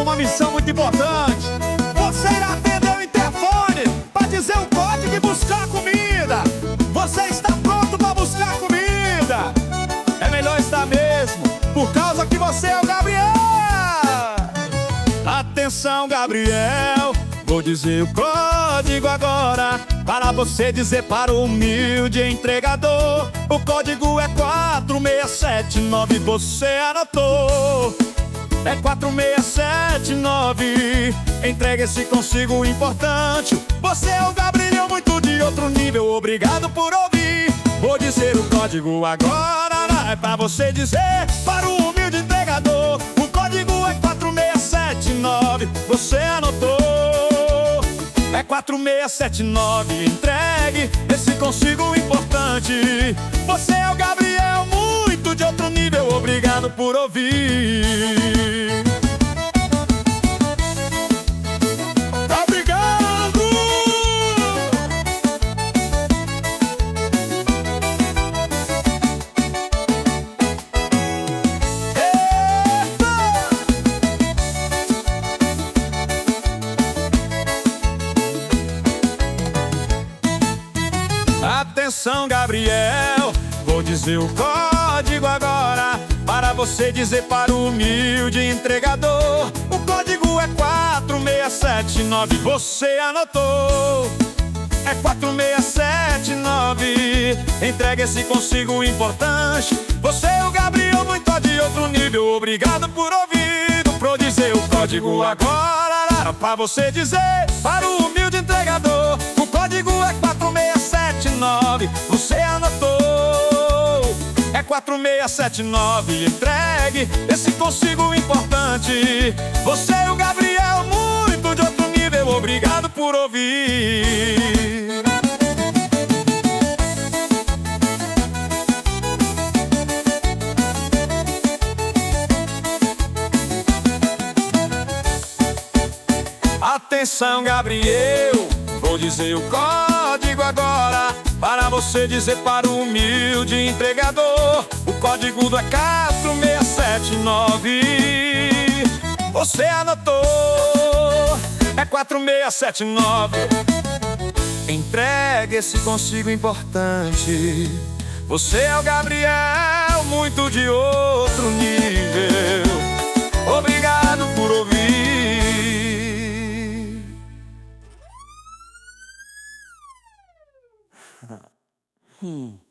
uma missão muito importante. Você irá atender o interfone para dizer o código e buscar comida. Você está pronto para buscar comida? É melhor estar mesmo, por causa que você é o Gabriel. Atenção, Gabriel, vou dizer o código agora, para você dizer para o humilde entregador. O código é 4679, você anotou? É 4679. Entrega esse consigo importante. Você é o Gabriel, muito de outro nível. Obrigado por ouvir. Vou dizer o código agora, é pra você dizer para o humilde entregador. O código é 4679, você anotou? É 4679. Entregue esse consigo importante. Você é o Gabriel, muito de outro nível. Obrigado por ouvir. Obrigado! Eita! Atenção, Gabriel, vou dizer o código agora, para você dizer para o humilde entregador. O código é 4679, você anotou? É 4679. Entrega esse consigo importante. Você é o Gabriel, muito de outro nível. Obrigado por ouvir. Vou dizer o código agora, para você dizer para o humilde entregador. O código é 4679, você anotou? É 4679. Entregue esse consigo importante. Você é o Gabriel, muito de outro nível. Obrigado por ouvir. Atenção, Gabriel, vou dizer o código agora, para você dizer para o humilde entregador. O código é 4679, você anotou? É 4679. Entregue esse consigo importante. Você é o Gabriel, muito de outro nível. Obrigado por ouvir.